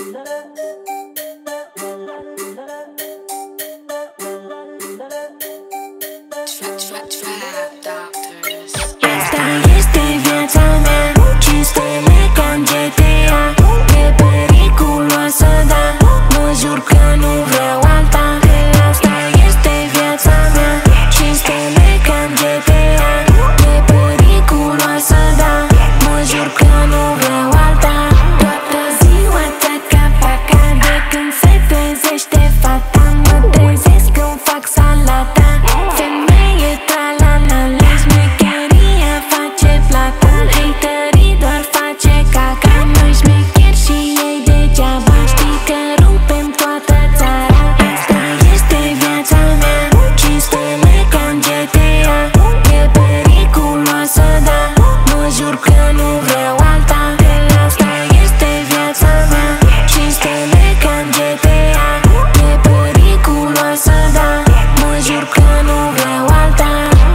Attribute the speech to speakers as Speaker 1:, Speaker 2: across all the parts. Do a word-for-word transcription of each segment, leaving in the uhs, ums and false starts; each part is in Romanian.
Speaker 1: Asta este viața mea, cinci stele ca în G T A. E periculoasă, dar mă jur că nu vreau alta. Asta este viața mea, cinci stele ca în G T A. E periculoasă, dar mă jur că nu vreau alta. Toată ziua taca-paca, de când se trezește fata, mă trezesc când fac salata. Femeie tra-la-la-la, șmecheria face plata. Haterii doar face caca, noi șmecheri și ei degeaba. Știi că rupem toată țara. Asta este viața mea, cinci stele ca în G T A. E periculoasă, dar mă jur că nu vreau alta. Asta este viața mea, cinci stele ca în G T A. E periculoasă, dar mă jur că nu vreau alta.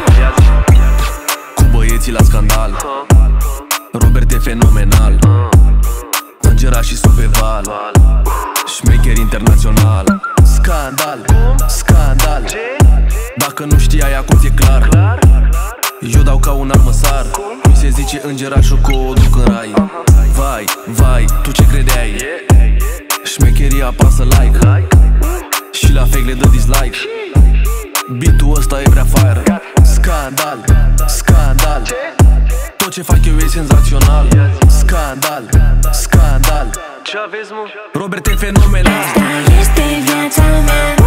Speaker 2: Cu băieții la scandal, Robert e fenomenal, îngeraș și sub pe val, șmecher internațional. Scandal, scandal, dacă nu știai acum ți-e clar. Eu dau ca un armăsar, mi se zice îngerașul că o duc în rai. Vai, vai, tu ce credeai? Șmecheria apasă like și la fake le dă dislike. Beat-ul ăsta e prea fire. Scandal, scandal, tot ce fac eu e senzațional. Scandal, scandal, ce aveți, mă? Robert e fenomenal.
Speaker 1: Asta este viața mea,